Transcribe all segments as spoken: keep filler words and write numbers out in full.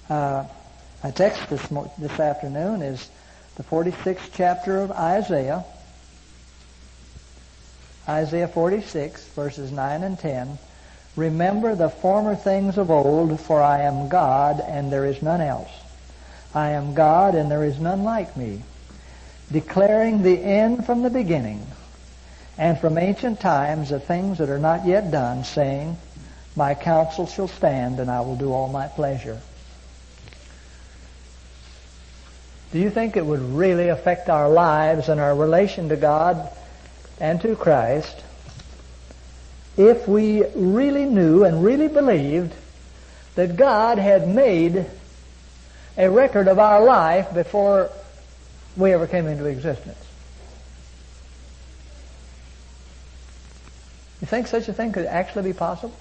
Uh, my text this, mo- this afternoon is the forty-sixth chapter of Isaiah. Isaiah forty-six, verses nine and ten. Remember the former things of old, for I am God, and there is none else. I am God, and there is none like me, declaring the end from the beginning, and from ancient times the things that are not yet done, saying, my counsel shall stand, and I will do all my pleasure. Do you think it would really affect our lives and our relation to God and to Christ if we really knew and really believed that God had made a record of our life before we ever came into existence? You think such a thing could actually be possible?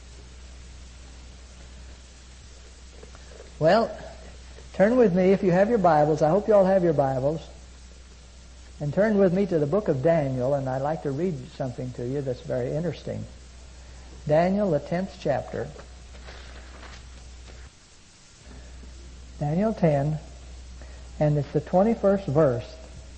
Well, turn with me, if you have your Bibles. I hope you all have your Bibles. And turn with me to the book of Daniel, and I'd like to read something to you that's very interesting. Daniel, the tenth chapter. Daniel ten, and it's the twenty-first verse.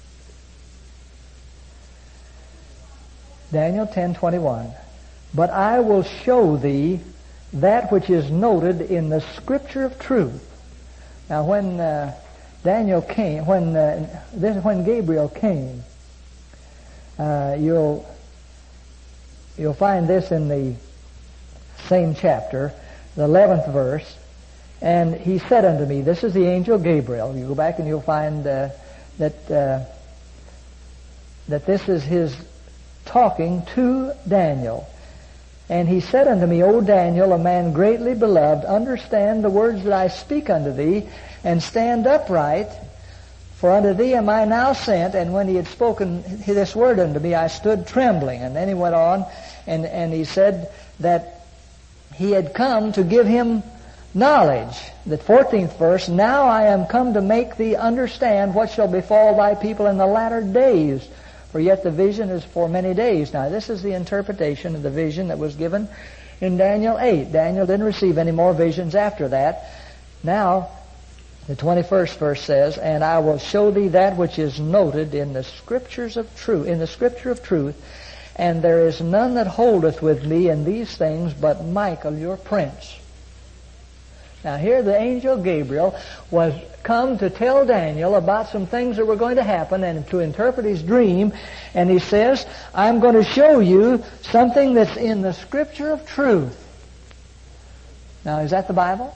Daniel ten twenty-one. But I will show thee that which is noted in the Scripture of truth. Now, when uh, Daniel came, when uh, this, when Gabriel came, uh, you'll you'll find this in the same chapter, the eleventh verse. And he said unto me, this is the angel Gabriel. You go back and you'll find uh, that uh, that this is his talking to Daniel. And he said unto me, O Daniel, a man greatly beloved, understand the words that I speak unto thee, and stand upright, for unto thee am I now sent. And when he had spoken this word unto me, I stood trembling. And then he went on, and, and he said that he had come to give him knowledge. The fourteenth verse, now I am come to make thee understand what shall befall thy people in the latter days. For yet the vision is for many days. Now, this is the interpretation of the vision that was given in Daniel eight. Daniel didn't receive any more visions after that. Now, the twenty-first verse says, and I will show thee that which is noted in the scriptures of truth, in the scripture of truth, and there is none that holdeth with me in these things but Michael your prince. Now here the angel Gabriel was come to tell Daniel about some things that were going to happen and to interpret his dream. And he says, I'm going to show you something that's in the Scripture of truth. Now, is that the Bible?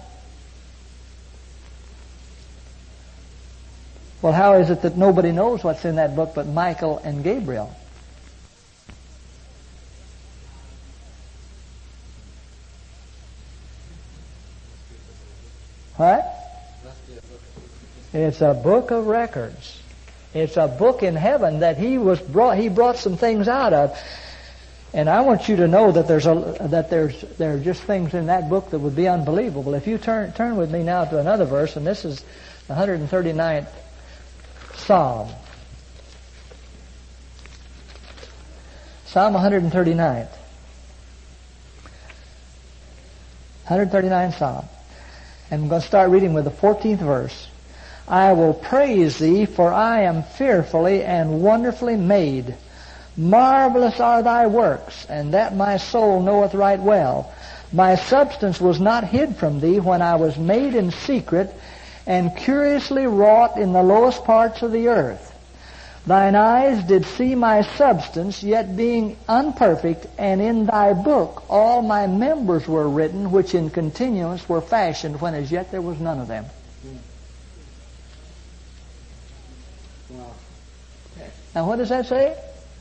Well, how is it that nobody knows what's in that book but Michael and Gabriel? What? It's a book of records. It's a book in heaven that he was brought. He brought some things out of, and I want you to know that there's a that there's there are just things in that book that would be unbelievable. If you turn turn with me now to another verse, and this is the one hundred thirty-ninth Psalm. Psalm one hundred thirty-nine. one hundred thirty-ninth Psalm. And I'm going to start reading with the fourteenth verse. I will praise thee, for I am fearfully and wonderfully made. Marvelous are thy works, and that my soul knoweth right well. My substance was not hid from thee when I was made in secret, and curiously wrought in the lowest parts of the earth. Thine eyes did see my substance, yet being unperfect, and in thy book all my members were written, which in continuance were fashioned, when as yet there was none of them. Wow. Now what does that say?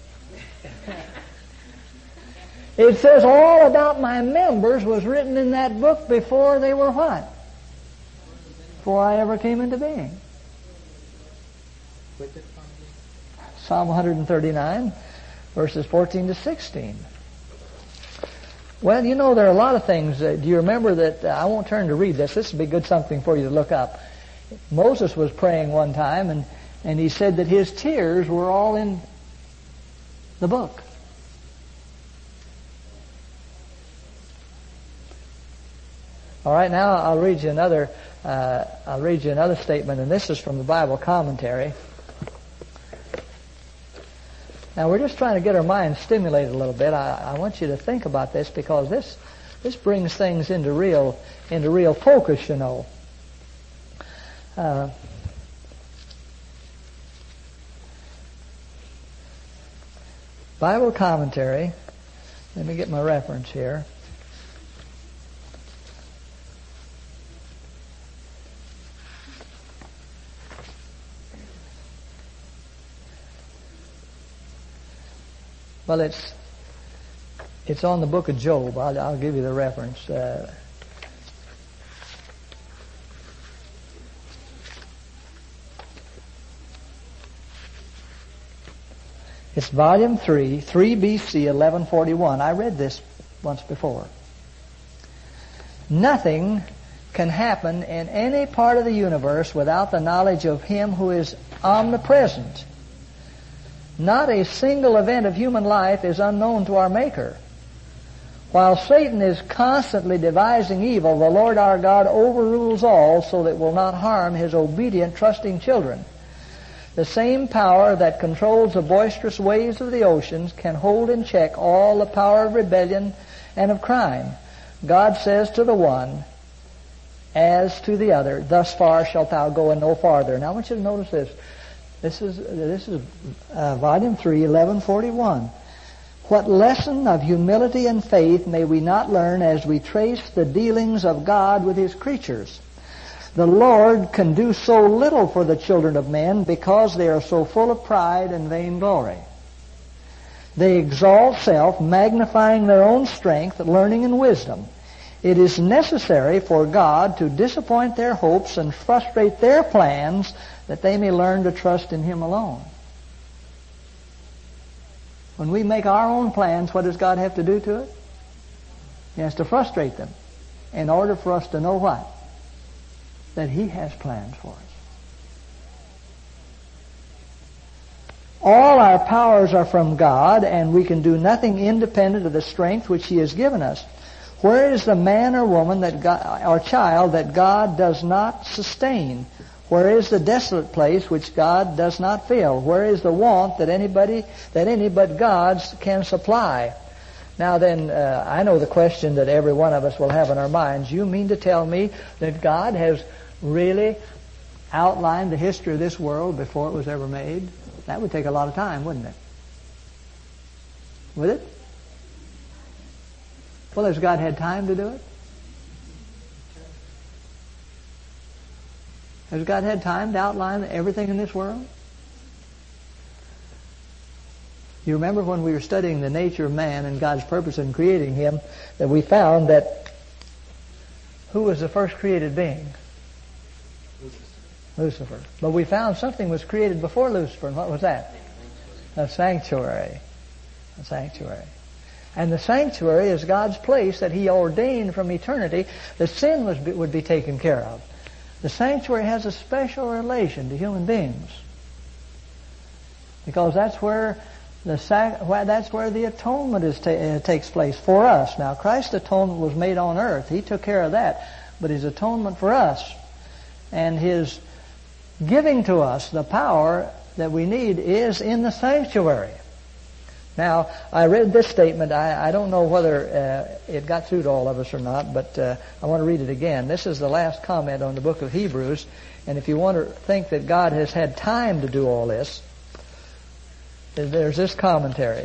It says all about my members was written in that book before they were what? Before I ever came into being. Psalm one hundred thirty-nine, verses fourteen to sixteen. Well, you know, there are a lot of things. Uh, do you remember that, uh, I won't turn to read this. This would be good something for you to look up. Moses was praying one time, and, and he said that his tears were all in the book. All right, now I'll read you another. Uh, I'll read you another statement, and this is from the Bible commentary. Now we're just trying to get our minds stimulated a little bit. I, I want you to think about this because this this brings things into real into real focus, you know. Uh, Bible commentary. Let me get my reference here. Well, it's it's on the book of Job. I'll, I'll give you the reference. Uh, it's volume three, three B C, eleven forty-one. I read this once before. Nothing can happen in any part of the universe without the knowledge of Him who is omnipresent. Not a single event of human life is unknown to our Maker. While Satan is constantly devising evil, the Lord our God overrules all so that it will not harm His obedient, trusting children. The same power that controls the boisterous waves of the oceans can hold in check all the power of rebellion and of crime. God says to the one, as to the other, thus far shalt thou go and no farther. Now I want you to notice this. This is this is uh, volume three, eleven forty-one. What lesson of humility and faith may we not learn as we trace the dealings of God with His creatures? The Lord can do so little for the children of men because they are so full of pride and vainglory. They exalt self, magnifying their own strength, learning, and wisdom. It is necessary for God to disappoint their hopes and frustrate their plans that they may learn to trust in Him alone. When we make our own plans, what does God have to do to it? He has to frustrate them in order for us to know what? That He has plans for us. All our powers are from God, and we can do nothing independent of the strength which He has given us. Where is the man or woman that God, or child that God does not sustain? Where is the desolate place which God does not fill? Where is the want that anybody, that any but God can supply? Now then, uh, I know the question that every one of us will have in our minds. You mean to tell me that God has really outlined the history of this world before it was ever made? That would take a lot of time, wouldn't it? Would it? Well, has God had time to do it? Has God had time to outline everything in this world? You remember when we were studying the nature of man and God's purpose in creating him, that we found that who was the first created being? Lucifer. Lucifer. But we found something was created before Lucifer, and what was that? A sanctuary. A sanctuary. And the sanctuary is God's place that He ordained from eternity that sin was, would be taken care of. The sanctuary has a special relation to human beings because that's where the sac- that's where the atonement is ta- uh, takes place for us. Now, Christ's atonement was made on earth; He took care of that. But His atonement for us and His giving to us the power that we need is in the sanctuary. Now, I read this statement. I, I don't know whether uh, it got through to all of us or not, but uh, I want to read it again. This is the last comment on the book of Hebrews, and if you want to think that God has had time to do all this, there's this commentary.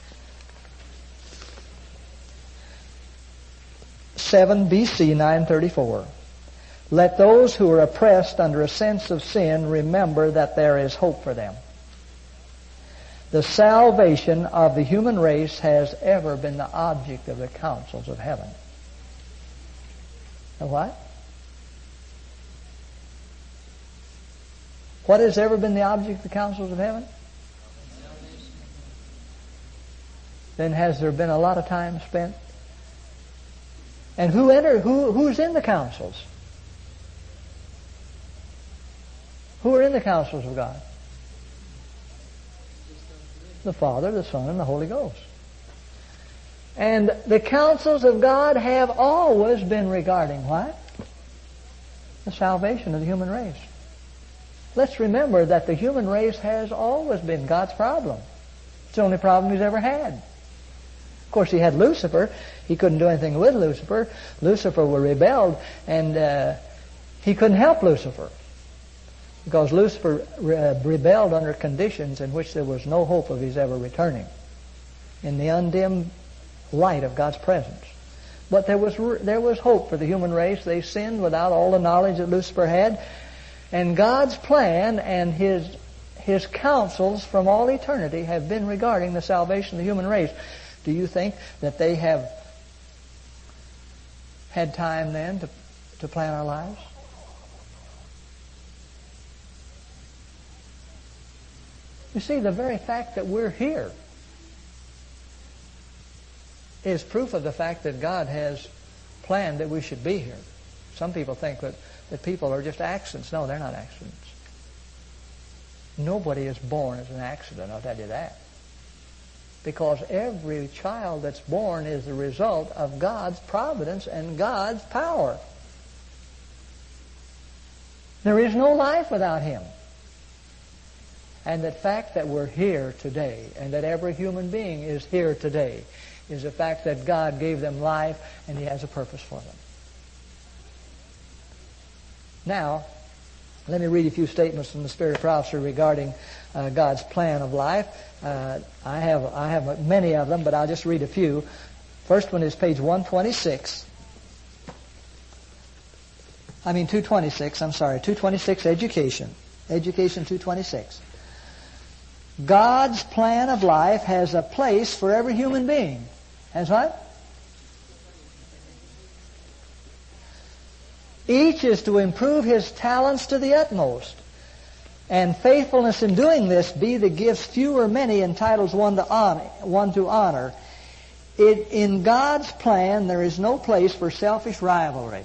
seven B C nine thirty-four. Let those who are oppressed under a sense of sin remember that there is hope for them. The salvation of the human race has ever been the object of the councils of heaven. The what? What has ever been the object of the councils of heaven? Then has there been a lot of time spent? And who enter? Who who's in the councils? Who are in the councils of God? The Father, the Son, and the Holy Ghost. And the counsels of God have always been regarding what? The salvation of the human race. Let's remember that the human race has always been God's problem. It's the only problem He's ever had. Of course, He had Lucifer. He couldn't do anything with Lucifer. Lucifer rebelled, and uh, He couldn't help Lucifer, because Lucifer re- rebelled under conditions in which there was no hope of his ever returning in the undimmed light of God's presence. But there was there was hope for the human race. They sinned without all the knowledge that Lucifer had. And God's plan and His His counsels from all eternity have been regarding the salvation of the human race. Do you think that they have had time then to, to plan our lives? You see, the very fact that we're here is proof of the fact that God has planned that we should be here. Some people think that, that people are just accidents. No, they're not accidents. Nobody is born as an accident, I'll tell you that. Because every child that's born is the result of God's providence and God's power. There is no life without Him. And the fact that we're here today, and that every human being is here today, is the fact that God gave them life and He has a purpose for them. Now, let me read a few statements from the Spirit of Prophecy regarding uh, God's plan of life. Uh, I have I have many of them, but I'll just read a few. First one is page one twenty-six. I mean two twenty-six, I'm sorry, two twenty-six, Education. Education two twenty-six. God's plan of life has a place for every human being. Has what? Each is to improve his talents to the utmost, and faithfulness in doing this be the gifts few or many entitles one to honor. One to honor. It, in God's plan, there is no place for selfish rivalry.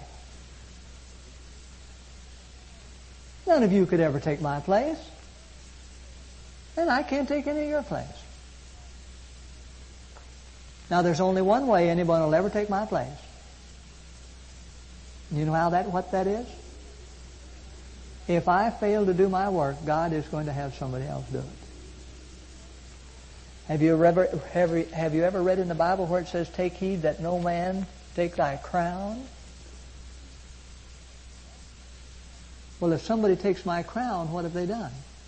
None of you could ever take my place, and I can't take any of your place. Now, there's only one way anyone will ever take my place. You know how that what that is? If I fail to do my work, God is going to have somebody else do it. Have you ever have, have you ever read in the Bible where it says, "Take heed that no man take thy crown"? Well, if somebody takes my crown, what have they done?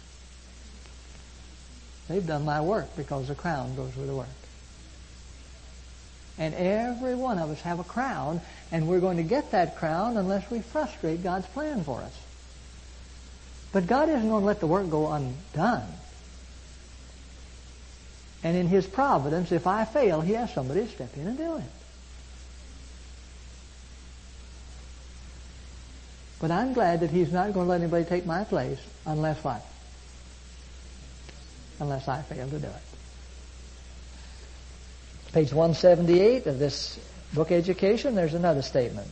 They've done my work, because the crown goes with the work. And every one of us have a crown, and we're going to get that crown unless we frustrate God's plan for us. But God isn't going to let the work go undone. And in His providence, if I fail, He has somebody to step in and do it. But I'm glad that He's not going to let anybody take my place unless what? Unless I fail to do it. Page one seventy-eight of this book, Education, there's another statement.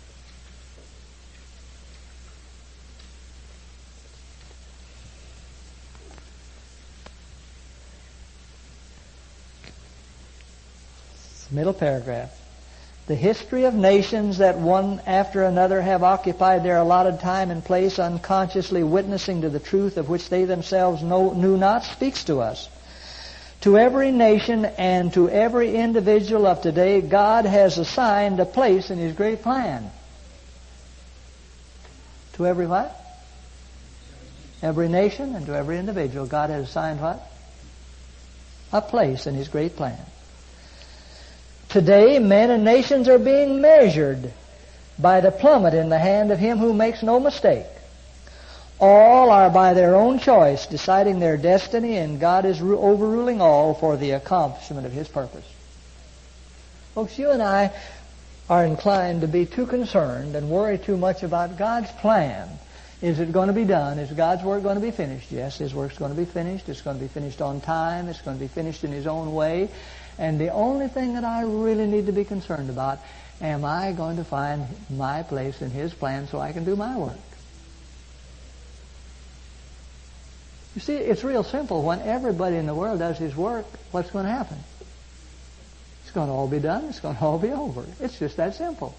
Middle paragraph. The history of nations that one after another have occupied their allotted time and place, unconsciously witnessing to the truth of which they themselves know, knew not, speaks to us. To every nation and to every individual of today, God has assigned a place in His great plan. To every what? Every nation and to every individual, God has assigned what? A place in His great plan. Today, men and nations are being measured by the plummet in the hand of Him who makes no mistake. All are by their own choice deciding their destiny, and God is overruling all for the accomplishment of His purpose. Folks, you and I are inclined to be too concerned and worry too much about God's plan. Is it going to be done? Is God's work going to be finished? Yes, His work's going to be finished. It's going to be finished on time. It's going to be finished in His own way. And the only thing that I really need to be concerned about, am I going to find my place in His plan so I can do my work? You see, it's real simple. When everybody in the world does his work, what's going to happen? It's going to all be done. It's going to all be over. It's just that simple.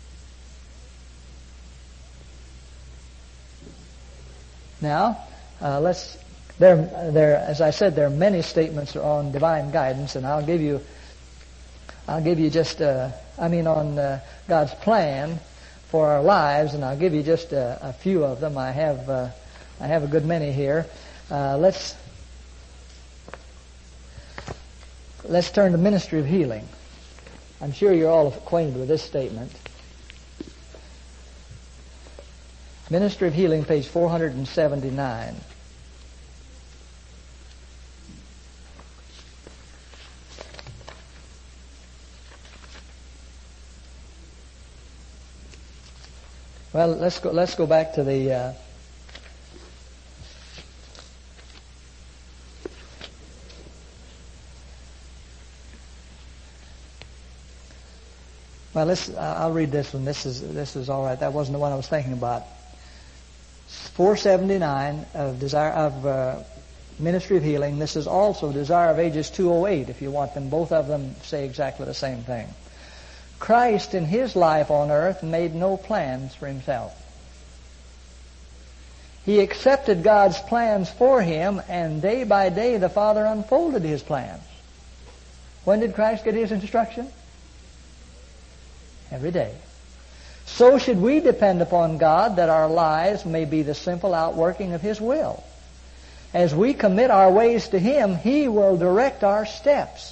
Now, uh, let's. There, there. As I said, there are many statements on divine guidance, and I'll give you. I'll give you just. Uh, I mean, on uh, God's plan for our lives, and I'll give you just a, a few of them. I have. Uh, I have a good many here. Uh, let's. Let's turn to ministry of healing. I'm sure you're all acquainted with this statement. Ministry of Healing, page four seventy-nine. Well, let's go. Let's go back to the. Uh, well, let's. I'll read this one. This is this is all right. That wasn't the one I was thinking about. four seventy-nine of desire of uh, Ministry of Healing. This is also Desire of Ages two oh eight. If you want them, both of them say exactly the same thing. Christ in His life on earth made no plans for Himself. He accepted God's plans for Him, and day by day the Father unfolded His plans. When did Christ get His instruction? Every day. So should we depend upon God that our lives may be the simple outworking of His will. As we commit our ways to Him, He will direct our steps.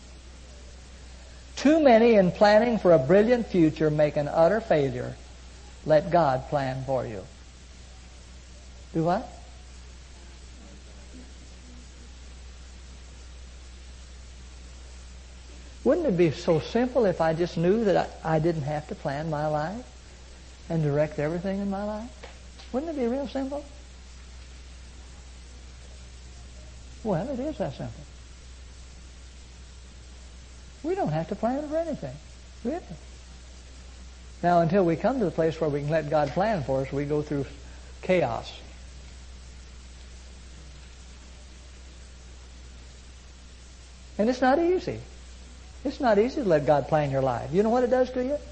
Too many in planning for a brilliant future make an utter failure. Let God plan for you. Do what? Wouldn't it be so simple if I just knew that I, I didn't have to plan my life and direct everything in my life? Wouldn't it be real simple? Well, it is that simple. We don't have to plan for anything, really. Now, until we come to the place where we can let God plan for us, we go through chaos. And it's not easy. It's not easy to let God plan your life. You know what it does to you?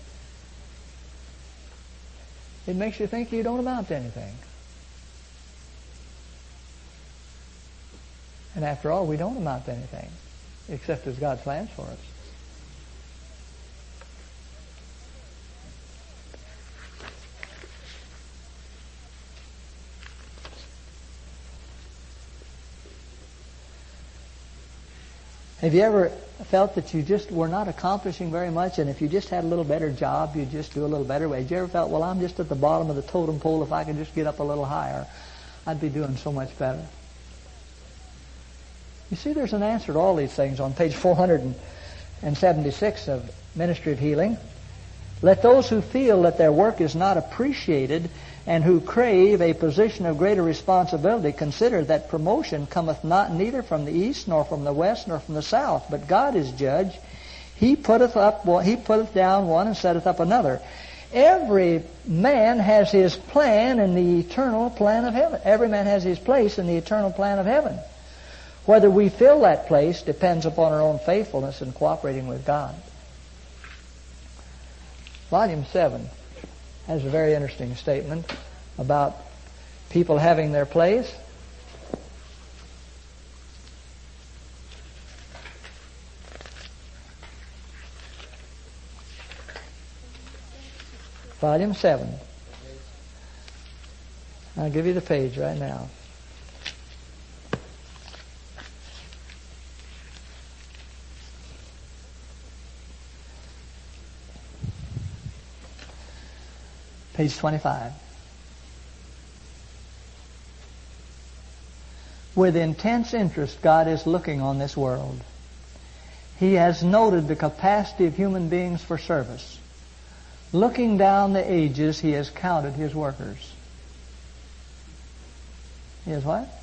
It makes you think you don't amount to anything. And after all, we don't amount to anything, except as God plans for us. Have you ever felt that you just were not accomplishing very much, and if you just had a little better job, you'd just do a little better? Have you ever felt, well, I'm just at the bottom of the totem pole. If I could just get up a little higher, I'd be doing so much better? You see, there's an answer to all these things on page four seventy-six of Ministry of Healing. Let those who feel that their work is not appreciated and who crave a position of greater responsibility consider that promotion cometh not neither from the east nor from the west nor from the south, but God is judge. He putteth up one, he putteth down one and setteth up another. Every man has his plan in the eternal plan of heaven. Every man has his place in the eternal plan of heaven. Whether we fill that place depends upon our own faithfulness in cooperating with God. Volume seven has a very interesting statement about people having their place. Volume seven. I'll give you the page right now. Page twenty-five. With intense interest, God is looking on this world. He has noted the capacity of human beings for service. Looking down the ages, He has counted His workers. He has what?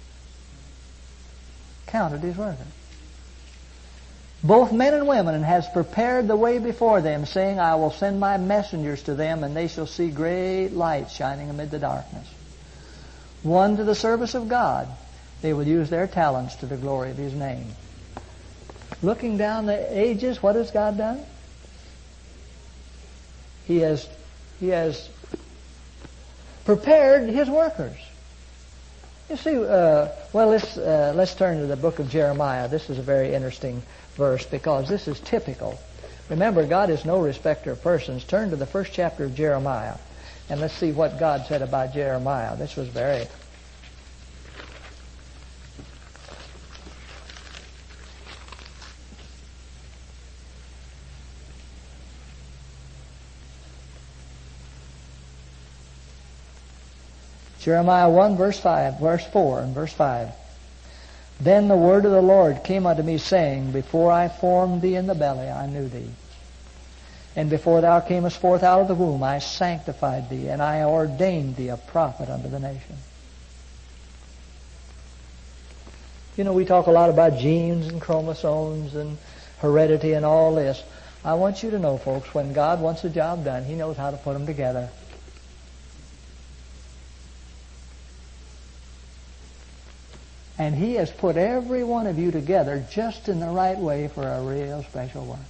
Counted His workers. Both men and women, and has prepared the way before them, saying, I will send my messengers to them, and they shall see great light shining amid the darkness. One to the service of God. They will use their talents to the glory of His name. looking down the ages, what has God done? He has, he has prepared His workers. You see, uh, well, let's, uh, let's turn to the book of Jeremiah. This is a very interesting verse because this is typical. Remember, God is no respecter of persons. Turn to the first chapter of Jeremiah, and let's see what God said about Jeremiah. This was very... Jeremiah one, verse five, verse four, and verse five. Then the word of the Lord came unto me, saying, Before I formed thee in the belly, I knew thee. And before thou camest forth out of the womb, I sanctified thee, and I ordained thee a prophet unto the nation. You know, we talk a lot about genes and chromosomes and heredity and all this. I want you to know, folks, when God wants a job done, He knows how to put them together. And He has put every one of you together just in the right way for a real special work.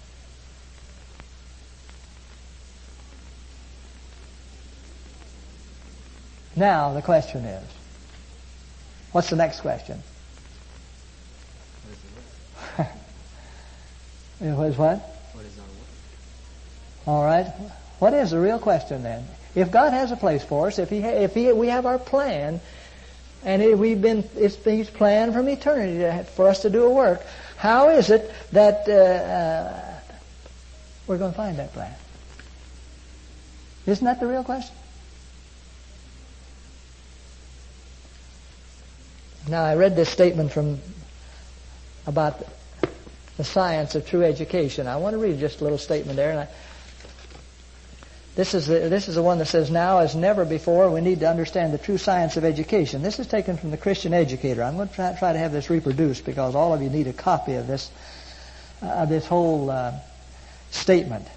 Now, the question is, what's the next question? It was what? What is our work? All right. What is the real question then? If God has a place for us, if He, ha- if he, we have our plan, and it, we've been, it's He's planned from eternity to, for us to do a work, how is it that uh, uh, we're going to find that plan? Isn't that the real question? Now, I read this statement from about the science of true education. I want to read just a little statement there. And I, this is the, this is the one that says, now as never before, we need to understand the true science of education. This is taken from the Christian Educator. I'm going to try, try to have this reproduced because all of you need a copy of this, uh, this whole uh, statement.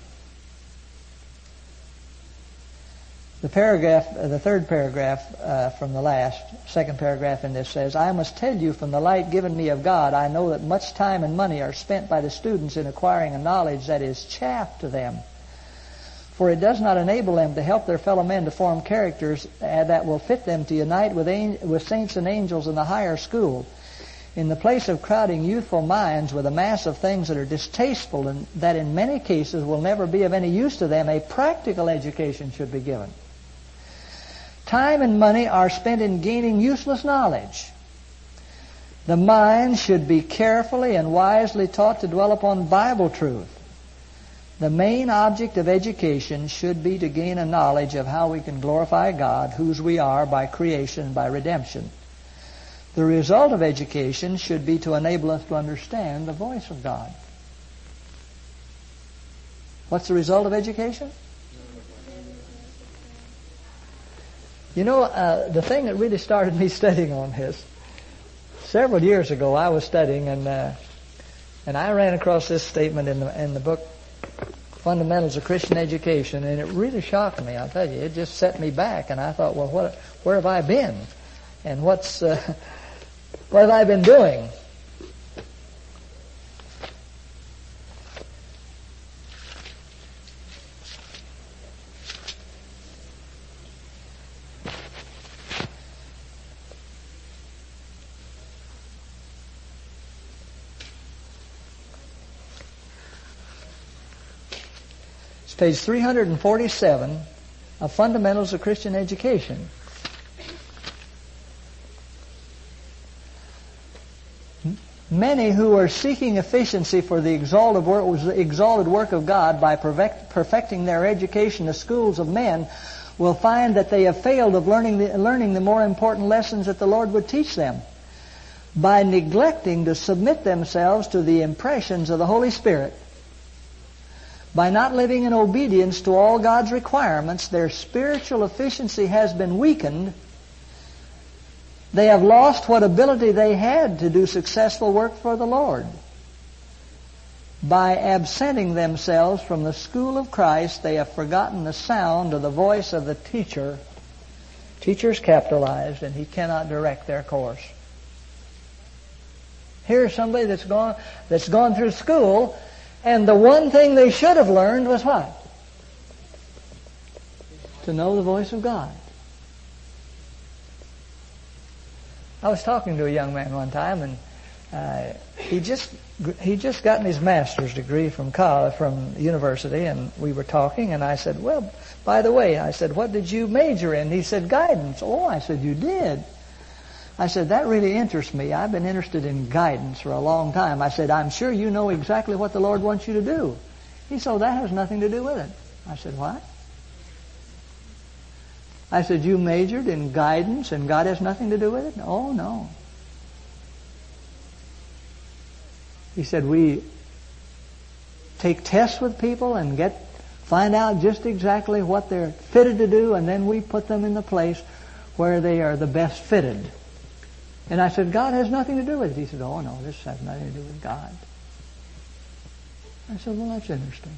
The paragraph, uh, the third paragraph uh, from the last, second paragraph in this says, I must tell you from the light given me of God, I know that much time and money are spent by the students in acquiring a knowledge that is chaff to them. For it does not enable them to help their fellow men to form characters uh, that will fit them to unite with, an- with saints and angels in the higher school. In the place of crowding youthful minds with a mass of things that are distasteful and that in many cases will never be of any use to them, a practical education should be given. Time and money are spent in gaining useless knowledge. The mind should be carefully and wisely taught to dwell upon Bible truth. The main object of education should be to gain a knowledge of how we can glorify God, whose we are by creation and by redemption. The result of education should be to enable us to understand the voice of God. What's the result of education? You know, uh, the thing that really started me studying on this, several years ago I was studying and uh, and I ran across this statement in the in the book Fundamentals of Christian Education, and it really shocked me. I'll tell you, it just set me back, and I thought, well, what, where have I been, and what's uh, what have I been doing? Page three hundred forty-seven of Fundamentals of Christian Education. Many who are seeking efficiency for the exalted work, exalted work of God by perfect, perfecting their education in the schools of men will find that they have failed of learning the, learning the more important lessons that the Lord would teach them by neglecting to submit themselves to the impressions of the Holy Spirit. By not living in obedience to all God's requirements, their spiritual efficiency has been weakened. They have lost what ability they had to do successful work for the Lord. By absenting themselves from the school of Christ, they have forgotten the sound of the voice of the teacher. Teacher is capitalized, and he cannot direct their course. Here's somebody that's gone, that's gone through school, and the one thing they should have learned was what? To know the voice of God. I was talking to a young man one time, and uh, he just he just gotten his master's degree from college, from university, and we were talking, and I said, "Well, by the way," I said, "what did you major in?" He said, "Guidance." "Oh," I said, "you did?" I said, "That really interests me. I've been interested in guidance for a long time." I said, "I'm sure you know exactly what the Lord wants you to do." He said, "Oh, that has nothing to do with it." I said, "What?" I said, "You majored in guidance and God has nothing to do with it?" "Oh, no." He said, "We take tests with people and get find out just exactly what they're fitted to do, and then we put them in the place where they are the best fitted." And I said, "God has nothing to do with it." He said, "Oh, no, this has nothing to do with God." I said, "Well, that's interesting."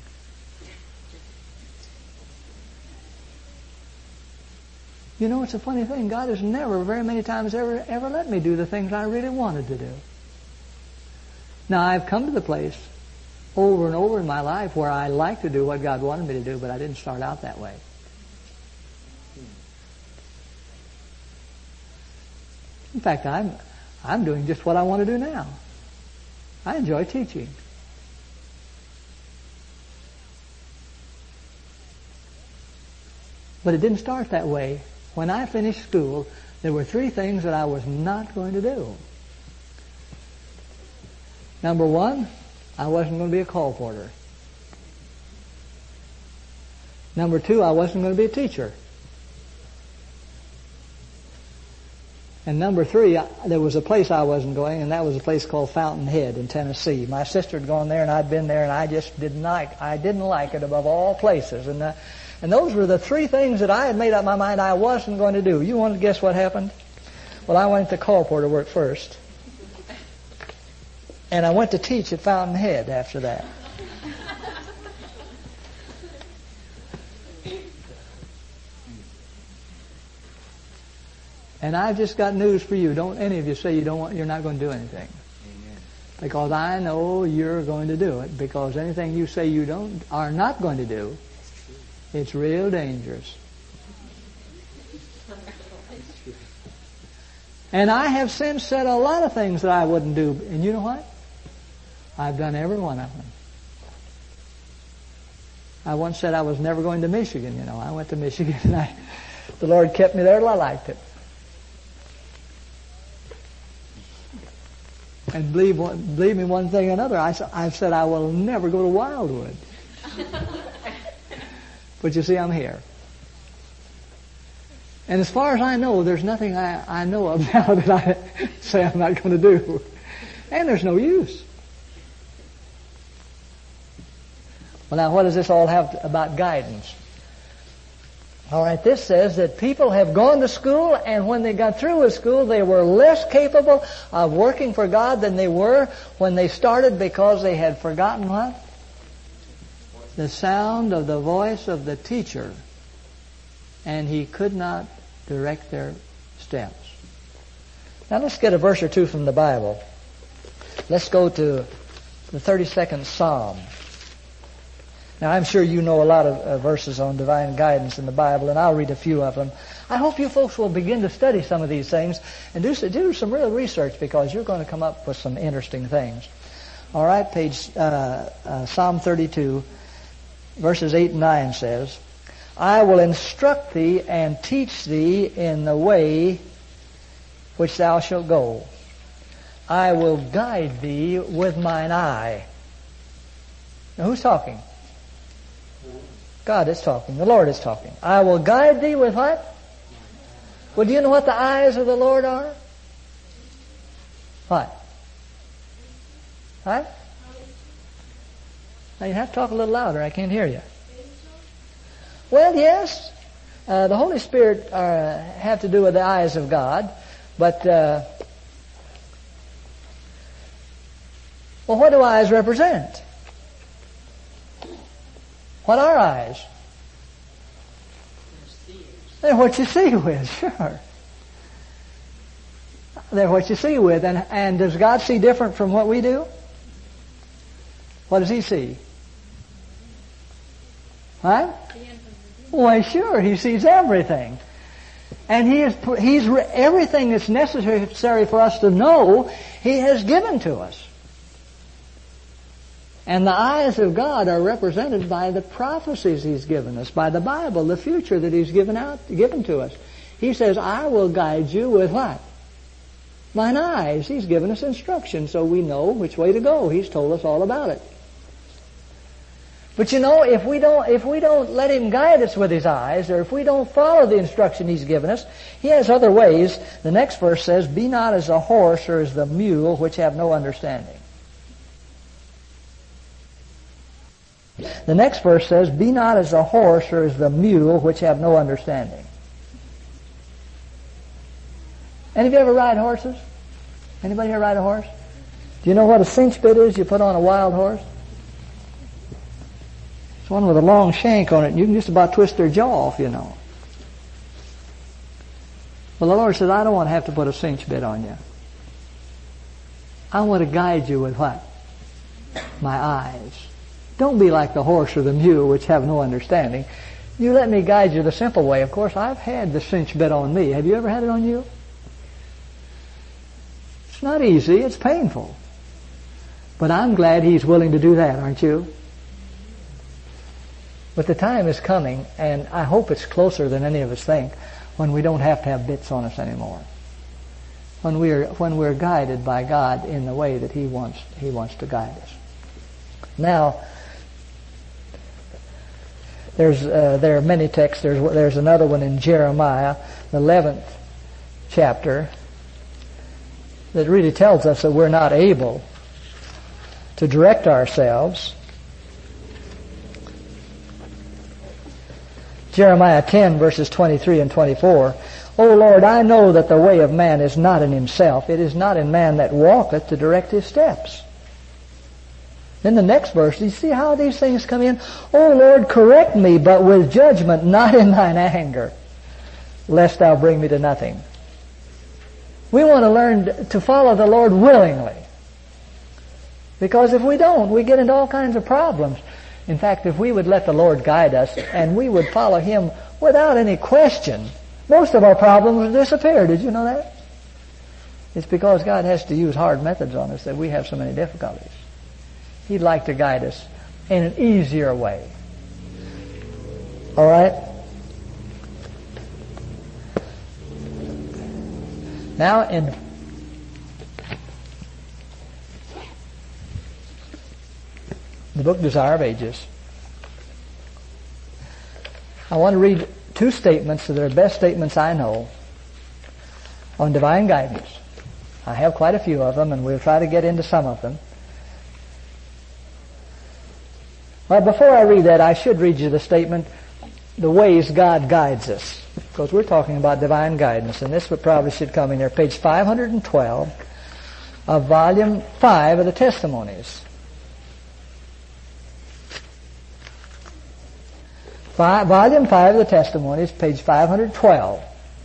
You know, it's a funny thing. God has never, very many times, ever, ever let me do the things I really wanted to do. Now, I've come to the place over and over in my life where I like to do what God wanted me to do, but I didn't start out that way. In fact, I'm I'm doing just what I want to do now. I enjoy teaching. But it didn't start that way. When I finished school, there were three things that I was not going to do. Number one, I wasn't going to be a call porter. Number two, I wasn't going to be a teacher. And number three, I, there was a place I wasn't going, and that was a place called Fountainhead in Tennessee. My sister had gone there, and I'd been there, and I just didn't like. I didn't like it above all places. And uh, and those were the three things that I had made up my mind I wasn't going to do. You want to guess what happened? Well, I went to call porter work first, and I went to teach at Fountainhead after that. And I've just got news for you. Don't any of you say you don't want, you're not going to do anything. Amen. Because I know you're going to do it. Because anything you say you don't are not going to do, it's real dangerous. And I have since said a lot of things that I wouldn't do. And you know what? I've done every one of them. I once said I was never going to Michigan. You know, I went to Michigan, and I, the Lord kept me there till I liked it. And believe believe me, one thing or another, I, I've said I will never go to Wildwood. But you see, I'm here. And as far as I know, there's nothing I, I know of now that I say I'm not going to do. And there's no use. Well, now, what does this all have to, about guidance? All right, this says that people have gone to school, and when they got through with school, they were less capable of working for God than they were when they started, because they had forgotten what? The sound of the voice of the teacher, and he could not direct their steps. Now let's get a verse or two from the Bible. Let's go to the thirty-second Psalm. Now, I'm sure you know a lot of uh, verses on divine guidance in the Bible, and I'll read a few of them. I hope you folks will begin to study some of these things and do, do some real research, because you're going to come up with some interesting things. All right, page uh, uh, Psalm thirty-two, verses eight and nine says, "I will instruct thee and teach thee in the way which thou shalt go. I will guide thee with mine eye." Now, who's talking? God is talking. The Lord is talking. "I will guide thee with what?" Well, do you know what the eyes of the Lord are? What? What? Now you have to talk a little louder. I can't hear you. Well, yes. Uh, the Holy Spirit uh, have to do with the eyes of God. But, uh, well, what do eyes represent? What are eyes? They're what you see with, sure. They're what you see with. And, and does God see different from what we do? What does He see? Huh? Why, sure. He sees everything. And He is, He's, everything that's necessary for us to know, He has given to us. And the eyes of God are represented by the prophecies He's given us, by the Bible, the future that He's given out, given to us. He says, I will guide you with what? Mine eyes. He's given us instruction so we know which way to go. He's told us all about it. But you know, if we don't, if we don't let Him guide us with His eyes, or if we don't follow the instruction He's given us, He has other ways. The next verse says, be not as a horse or as the mule which have no understanding. The next verse says, be not as a horse or as the mule which have no understanding. Any of you ever ride horses? Anybody here ride a horse? Do you know what a cinch bit is you put on a wild horse? It's one with a long shank on it, and you can just about twist their jaw off, you know. Well, the Lord says, I don't want to have to put a cinch bit on you. I want to guide you with what? My eyes. Don't be like the horse or the mule, which have no understanding. You let me guide you the simple way. Of course, I've had the cinch bit on me. Have you ever had it on you? It's not easy. It's painful. But I'm glad He's willing to do that, aren't you? But the time is coming, and I hope it's closer than any of us think, when we don't have to have bits on us anymore. When we're when we're guided by God in the way that He wants He wants to guide us. Now, there's uh, there are many texts. There's there's another one in Jeremiah, the eleventh chapter, that really tells us that we're not able to direct ourselves. Jeremiah ten, verses twenty-three and twenty-four. O Lord, I know that the way of man is not in himself. It is not in man that walketh to direct his steps. Then the next verse, you see how these things come in? O Lord, correct me, but with judgment, not in thine anger, lest thou bring me to nothing. We want to learn to follow the Lord willingly. Because if we don't, we get into all kinds of problems. In fact, if we would let the Lord guide us and we would follow Him without any question, most of our problems would disappear. Did you know that? It's because God has to use hard methods on us that we have so many difficulties. He'd like to guide us in an easier way. All right? Now, in the book Desire of Ages, I want to read two statements that are the best statements I know on divine guidance. I have quite a few of them, and we'll try to get into some of them. Well, before I read that, I should read you the statement, the ways God guides us. Because we're talking about divine guidance, and this would probably should come in there, page five hundred twelve of volume five of the Testimonies. Five, volume five of the Testimonies, page five hundred twelve.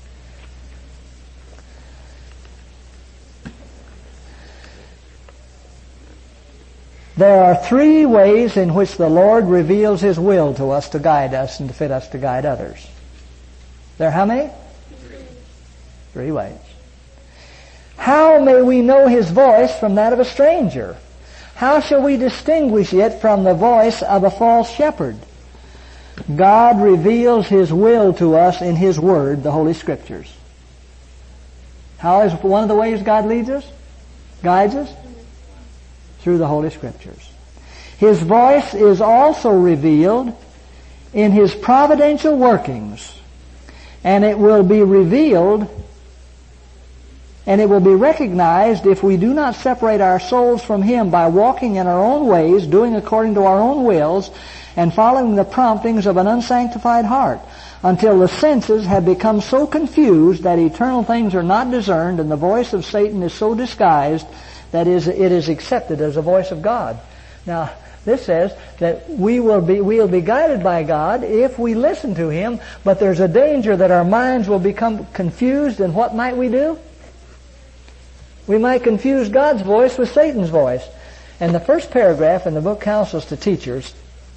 There are three ways in which the Lord reveals His will to us to guide us and to fit us to guide others. There are how many? Three. Three ways. How may we know His voice from that of a stranger? How shall we distinguish it from the voice of a false shepherd? God reveals His will to us in His Word, the Holy Scriptures. How is one of the ways God leads us? Guides us? Through the Holy Scriptures. His voice is also revealed in His providential workings, and it will be revealed and it will be recognized if we do not separate our souls from Him by walking in our own ways, doing according to our own wills, and following the promptings of an unsanctified heart, until the senses have become so confused that eternal things are not discerned and the voice of Satan is so disguised that is, it is accepted as a voice of God. Now, this says that we will be we will be guided by God if we listen to Him, but there's a danger that our minds will become confused, and what might we do? We might confuse God's voice with Satan's voice. And the first paragraph in the book Counsels to Teachers,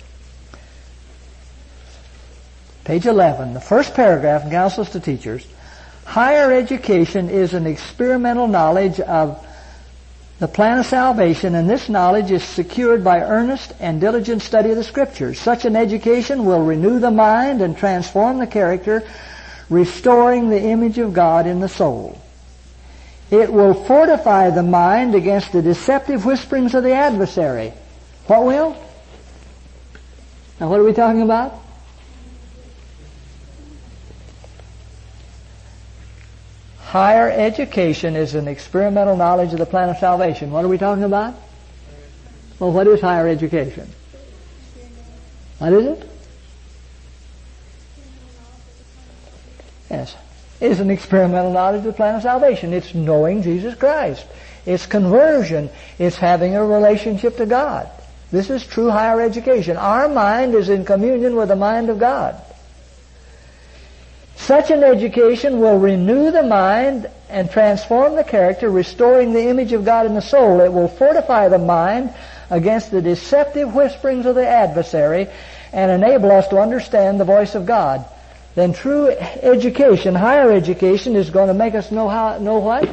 page eleven, the first paragraph in Counsels to Teachers, higher education is an experimental knowledge of the plan of salvation, and this knowledge is secured by earnest and diligent study of the Scriptures. Such an education will renew the mind and transform the character, restoring the image of God in the soul. It will fortify the mind against the deceptive whisperings of the adversary. What will? Now what are we talking about? Higher education is an experimental knowledge of the plan of salvation. What are we talking about? Well, what is higher education? What is it? Yes. It's an experimental knowledge of the plan of salvation. It's knowing Jesus Christ. It's conversion. It's having a relationship to God. This is true higher education. Our mind is in communion with the mind of God. Such an education will renew the mind and transform the character, restoring the image of God in the soul. It will fortify the mind against the deceptive whisperings of the adversary and enable us to understand the voice of God. Then true education, higher education, is going to make us know how, know what?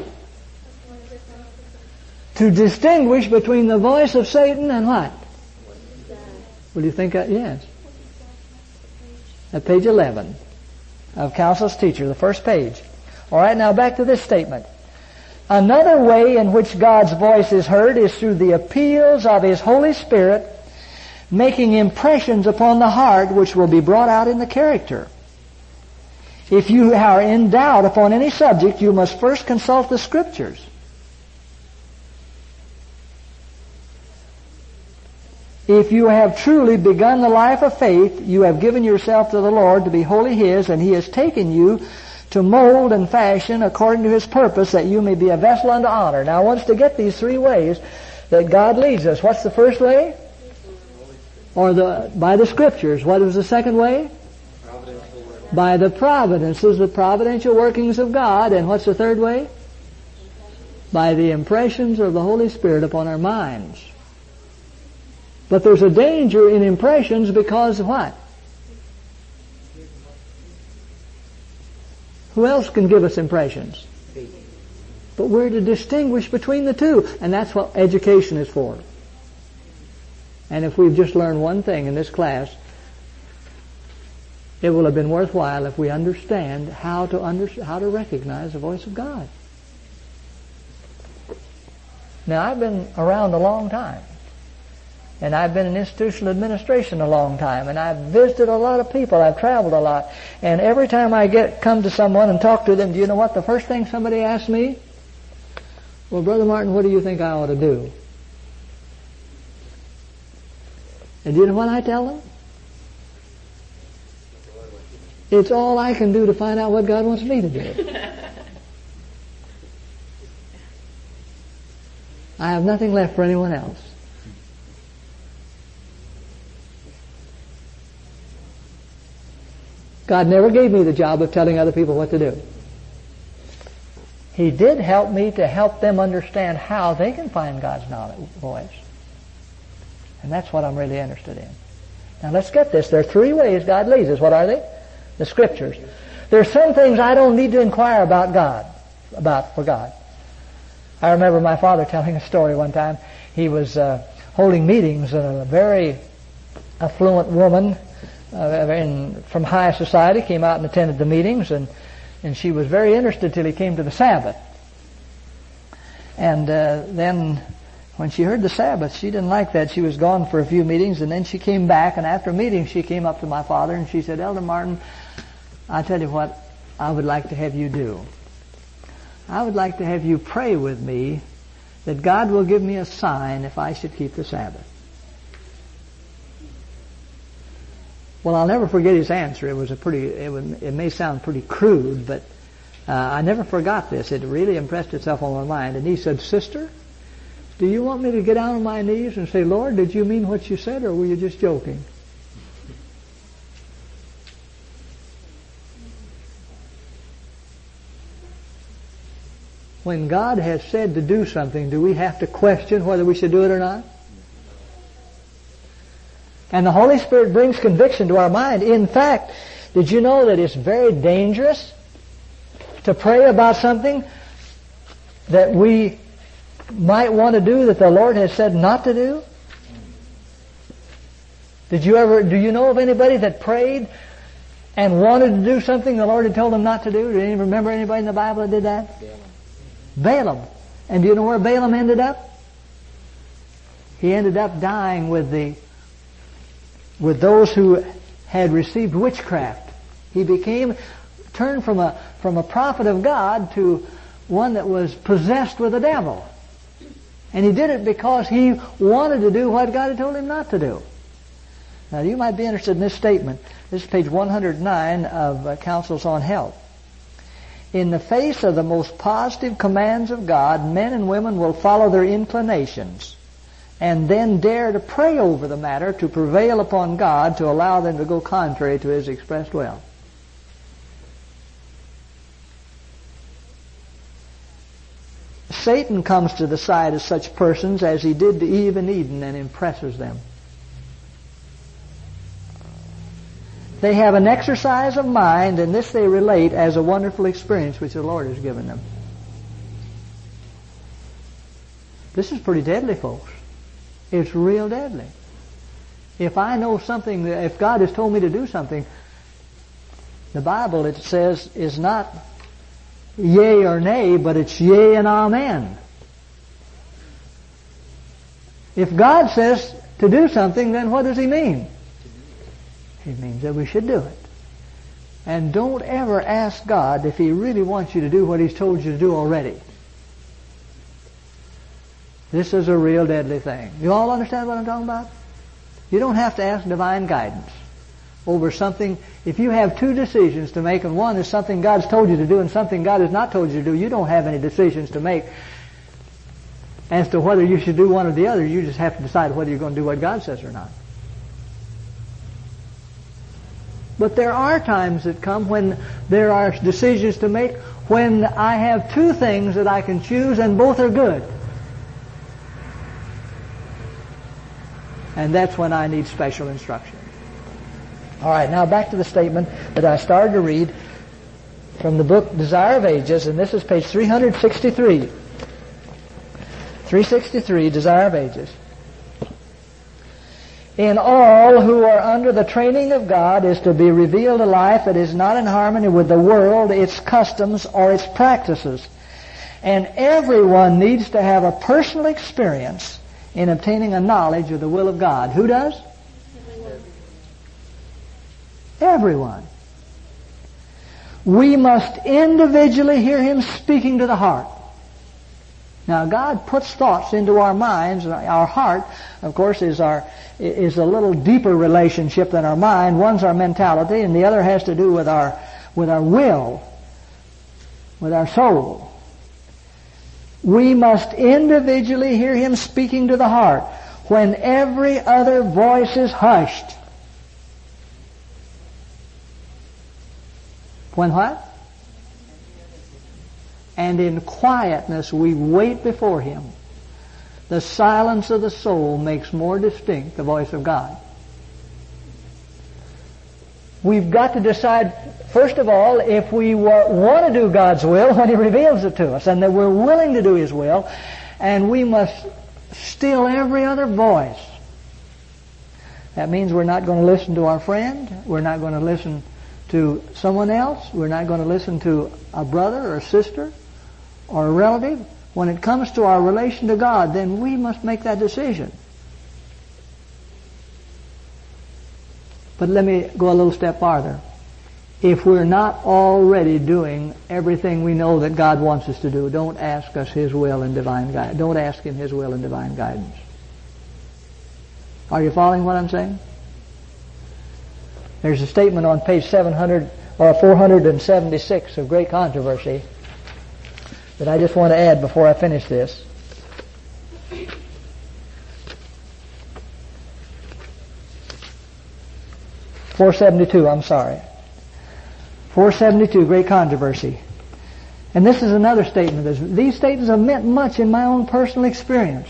To distinguish between the voice of Satan and what? Will you think that? Yes. At page eleven of Counsels Teacher, the first page. All right, now back to this statement. Another way in which God's voice is heard is through the appeals of His Holy Spirit, making impressions upon the heart which will be brought out in the character. If you are in doubt upon any subject, you must first consult the Scriptures. If you have truly begun the life of faith, you have given yourself to the Lord to be wholly His, and He has taken you to mold and fashion according to His purpose, that you may be a vessel unto honor. Now, I want us to get these three ways that God leads us. What's the first way? Or the by the Scriptures. What is the second way? By the providences, the providential workings of God. And what's the third way? By the impressions of the Holy Spirit upon our minds. But there's a danger in impressions because of what? Who else can give us impressions? But we're to distinguish between the two. And that's what education is for. And if we've just learned one thing in this class, it will have been worthwhile if we understand how to under, how to recognize the voice of God. Now, I've been around a long time. And I've been in institutional administration a long time. And I've visited a lot of people. I've traveled a lot. And every time I get come to someone and talk to them, do you know what the first thing somebody asks me? Well, Brother Martin, what do you think I ought to do? And do you know what I tell them? It's all I can do to find out what God wants me to do. I have nothing left for anyone else. God never gave me the job of telling other people what to do. He did help me to help them understand how they can find God's knowledge, voice. And that's what I'm really interested in. Now let's get this. There are three ways God leads us. What are they? The Scriptures. There are some things I don't need to inquire about God, about for God. I remember my father telling a story one time. He was uh, holding meetings, and a very affluent woman uh, in, from high society came out and attended the meetings, and, and she was very interested till he came to the Sabbath. And uh, then when she heard the Sabbath, she didn't like that. She was gone for a few meetings, and then she came back, and after a meeting she came up to my father and she said, Elder Martin, I tell you what I would like to have you do. I would like to have you pray with me that God will give me a sign if I should keep the Sabbath. Well, I'll never forget his answer. It was a pretty, it, would, it may sound pretty crude, but uh, I never forgot this. It really impressed itself on my mind. And he said, Sister, do you want me to get down on my knees and say, Lord, did you mean what you said, or were you just joking? When God has said to do something, do we have to question whether we should do it or not? And the Holy Spirit brings conviction to our mind. In fact, did you know that it's very dangerous to pray about something that we might want to do that the Lord has said not to do? Did you ever, do you know of anybody that prayed and wanted to do something the Lord had told them not to do? Do you remember anybody in the Bible that did that? Balaam. Balaam. And do you know where Balaam ended up? He ended up dying with the with those who had received witchcraft. He became turned from a from a prophet of God to one that was possessed with the devil. And he did it because he wanted to do what God had told him not to do. Now you might be interested in this statement. This is page one hundred nine of uh, Counsels on Health. In the face of the most positive commands of God, men and women will follow their inclinations and then dare to pray over the matter to prevail upon God to allow them to go contrary to His expressed will. Satan comes to the side of such persons as he did to Eve in Eden and impresses them. They have an exercise of mind, and this they relate as a wonderful experience which the Lord has given them. This is pretty deadly, folks. It's real deadly. If I know something, if God has told me to do something, the Bible, it says, is not yea or nay, but it's yea and amen. If God says to do something, then what does He mean? It means that we should do it. And don't ever ask God if He really wants you to do what He's told you to do already. This is a real deadly thing. You all understand what I'm talking about? You don't have to ask divine guidance over something. If you have two decisions to make, and one is something God's told you to do and something God has not told you to do, you don't have any decisions to make as to whether you should do one or the other. You just have to decide whether you're going to do what God says or not. But there are times that come when there are decisions to make, when I have two things that I can choose and both are good. And that's when I need special instruction. All right, now back to the statement that I started to read from the book Desire of Ages, and this is page three sixty-three. three sixty-three, Desire of Ages. In all who are under the training of God is to be revealed a life that is not in harmony with the world, its customs, or its practices. And everyone needs to have a personal experience in obtaining a knowledge of the will of God. Who does? Everyone. We must individually hear Him speaking to the heart. Now, God puts thoughts into our minds. Our heart, of course, is our is a little deeper relationship than our mind. One's our mentality, and the other has to do with our with our will, with our soul. We must individually hear Him speaking to the heart when every other voice is hushed. When what? And in quietness we wait before Him. The silence of the soul makes more distinct the voice of God. We've got to decide, first of all, if we want to do God's will when He reveals it to us, and that we're willing to do His will, and we must still every other voice. That means we're not going to listen to our friend, we're not going to listen to someone else, we're not going to listen to a brother or a sister or a relative. When it comes to our relation to God, then we must make that decision. But let me go a little step farther. If we're not already doing everything we know that God wants us to do, don't ask us His will and divine guidance. Don't ask Him His will and divine guidance. Are you following what I'm saying? There's a statement on page seven hundred or four seventy-six of Great Controversy that I just want to add before I finish this. four seventy-two, I'm sorry. four seventy-two, Great Controversy. And this is another statement. These statements have meant much in my own personal experience.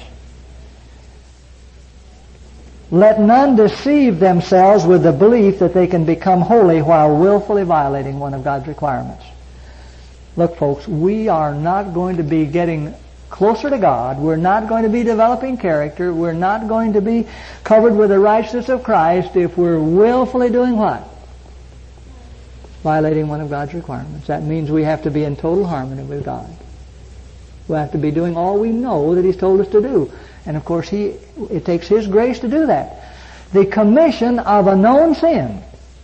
Let none deceive themselves with the belief that they can become holy while willfully violating one of God's requirements. Look, folks, we are not going to be getting closer to God. We're not going to be developing character. We're not going to be covered with the righteousness of Christ if we're willfully doing what? Violating one of God's requirements. That means we have to be in total harmony with God. We have to be doing all we know that He's told us to do. And of course, He it takes His grace to do that. The commission of a known sin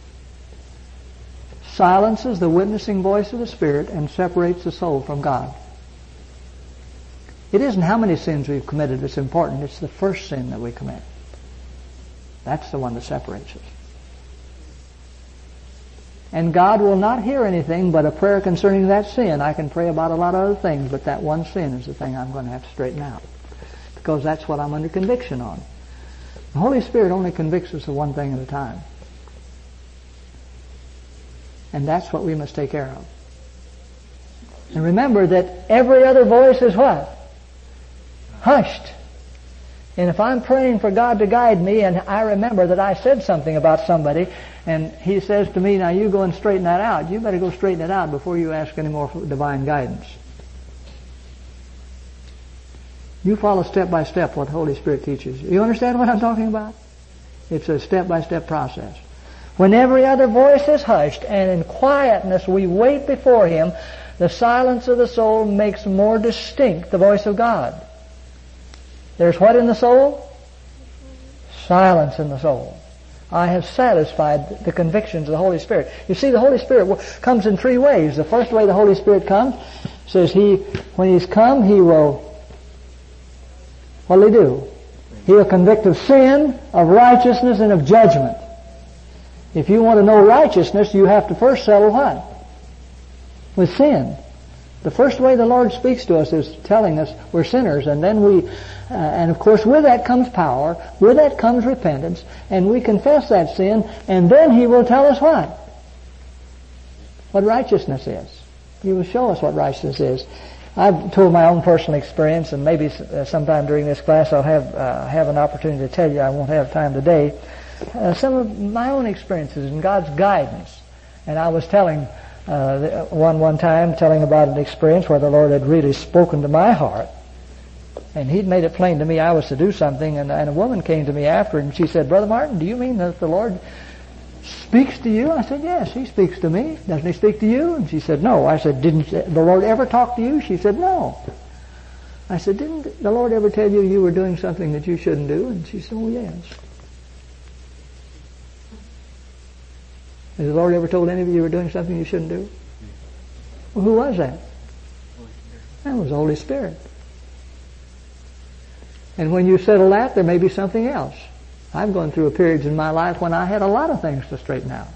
silences the witnessing voice of the Spirit and separates the soul from God. It isn't how many sins we've committed that's important. It's the first sin that we commit. That's the one that separates us. And God will not hear anything but a prayer concerning that sin. I can pray about a lot of other things, but that one sin is the thing I'm going to have to straighten out. Because that's what I'm under conviction on. The Holy Spirit only convicts us of one thing at a time. And that's what we must take care of. And remember that every other voice is what? Hushed. And if I'm praying for God to guide me and I remember that I said something about somebody and He says to me, now you go and straighten that out, you better go straighten it out before you ask any more divine guidance. You follow step by step what the Holy Spirit teaches you. You understand what I'm talking about? It's a step-by-step process. When every other voice is hushed and in quietness we wait before Him, the silence of the soul makes more distinct the voice of God. There's what in the soul? Silence in the soul. I have satisfied the convictions of the Holy Spirit. You see, the Holy Spirit comes in three ways. The first way the Holy Spirit comes says He, when He's come, He will, what'll He do? He'll convict of sin, of righteousness, and of judgment. If you want to know righteousness, you have to first settle what? With sin. The first way the Lord speaks to us is telling us we're sinners, and then we, uh, and of course with that comes power, with that comes repentance, and we confess that sin, and then He will tell us what? What righteousness is. He will show us what righteousness is. I've told my own personal experience, and maybe uh, sometime during this class I'll have uh, have an opportunity to tell you. I won't have time today. Uh, some of my own experiences in God's guidance, and I was telling Uh, one one time, telling about an experience where the Lord had really spoken to my heart, and He'd made it plain to me I was to do something, and, and a woman came to me after, and she said, Brother Martin, do you mean that the Lord speaks to you? I said, yes, He speaks to me. Doesn't He speak to you? And she said, no. I said, didn't the Lord ever talk to you? She said, no. I said, didn't the Lord ever tell you you were doing something that you shouldn't do? And she said, oh, yes. Has the Lord ever told any of you you were doing something you shouldn't do? Well, who was that? That was the Holy Spirit. And when you settle that, there may be something else. I've gone through periods in my life when I had a lot of things to straighten out.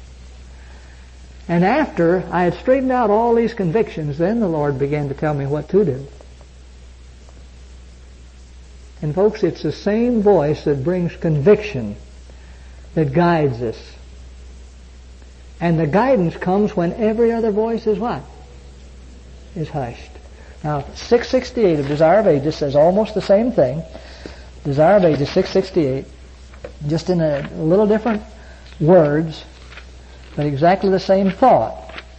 And after I had straightened out all these convictions, then the Lord began to tell me what to do. And folks, it's the same voice that brings conviction that guides us. And the guidance comes when every other voice is what? Is hushed. Now, six sixty-eight of Desire of Ages says almost the same thing. Desire of Ages, six sixty-eight, just in a little different words, but exactly the same thought.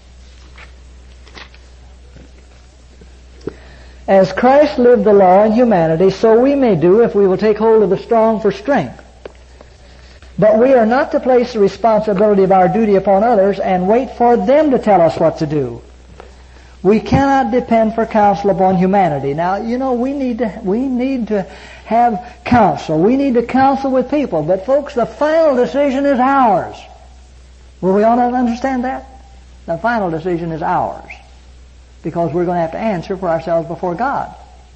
As Christ lived the law in humanity, so we may do if we will take hold of the strong for strength. But we are not to place the responsibility of our duty upon others and wait for them to tell us what to do. We cannot depend for counsel upon humanity. Now, you know, we need to, we need to have counsel. We need to counsel with people. But folks, the final decision is ours. Will we all understand that? The final decision is ours. Because we're going to have to answer for ourselves before God.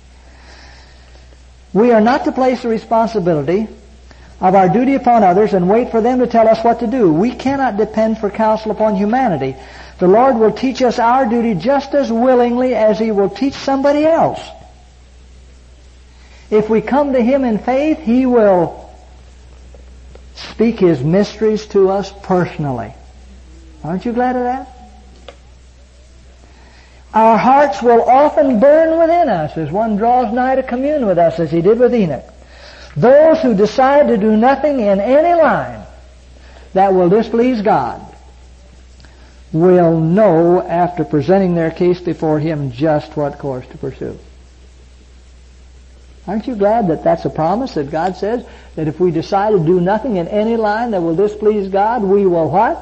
We are not to place the responsibility of our duty upon others and wait for them to tell us what to do. We cannot depend for counsel upon humanity. The Lord will teach us our duty just as willingly as He will teach somebody else. If we come to Him in faith, He will speak His mysteries to us personally. Aren't you glad of that? Our hearts will often burn within us as one draws nigh to commune with us, as he did with Enoch. Those who decide to do nothing in any line that will displease God will know after presenting their case before him just what course to pursue. Aren't you glad that that's a promise that God says that if we decide to do nothing in any line that will displease God, we will what?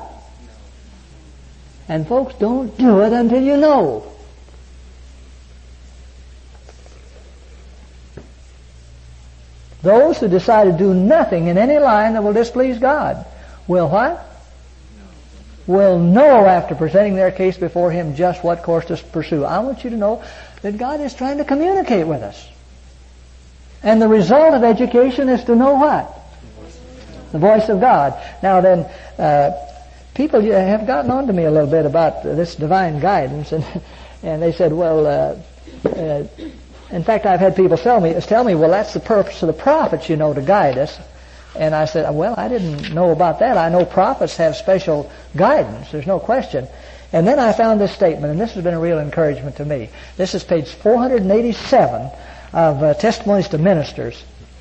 And folks, don't do it until you know. Those who decide to do nothing in any line that will displease God will what? Will know after presenting their case before him just what course to pursue. I want you to know that God is trying to communicate with us. And the result of education is to know what? The voice of God. Now then, uh, people have gotten on to me a little bit about this divine guidance, and and they said, well, uh, uh, in fact, I've had people tell me, tell me, well, that's the purpose of the prophets, you know, to guide us. And I said, well, I didn't know about that. I know prophets have special guidance. There's no question. And then I found this statement, and this has been a real encouragement to me. This is page four hundred eighty-seven of uh, Testimonies to Ministers.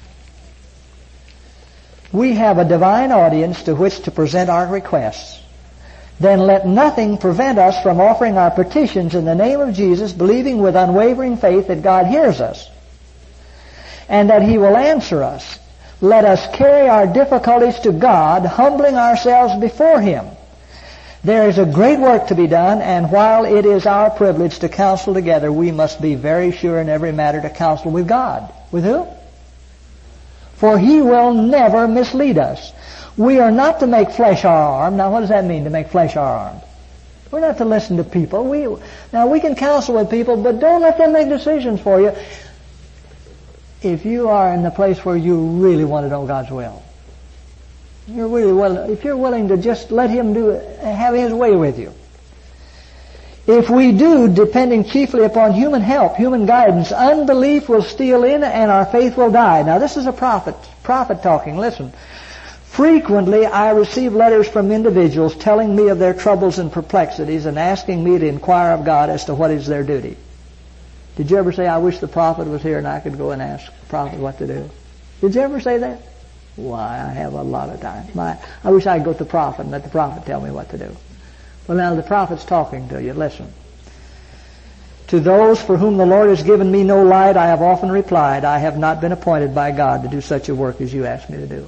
We have a divine audience to which to present our requests. Then let nothing prevent us from offering our petitions in the name of Jesus, believing with unwavering faith that God hears us and that he will answer us. Let us carry our difficulties to God, humbling ourselves before him. There is a great work to be done, and while it is our privilege to counsel together, we must be very sure in every matter to counsel with God. With who? For he will never mislead us. We are not to make flesh our arm. Now, what does that mean, to make flesh our arm? We're not to listen to people. We Now, we can counsel with people, but don't let them make decisions for you if you are in the place where you really want to know God's will. You're really well, if you're willing to just let him do have his way with you. If we do, depending chiefly upon human help, human guidance, unbelief will steal in and our faith will die. Now, this is a prophet, prophet talking. Listen. Frequently, I receive letters from individuals telling me of their troubles and perplexities and asking me to inquire of God as to what is their duty. Did you ever say, I wish the prophet was here and I could go and ask the prophet what to do? Did you ever say that? Why, I have a lot of times. My, I wish I could go to the prophet and let the prophet tell me what to do. Well, now the prophet's talking to you. Listen. To those for whom the Lord has given me no light, I have often replied, I have not been appointed by God to do such a work as you asked me to do.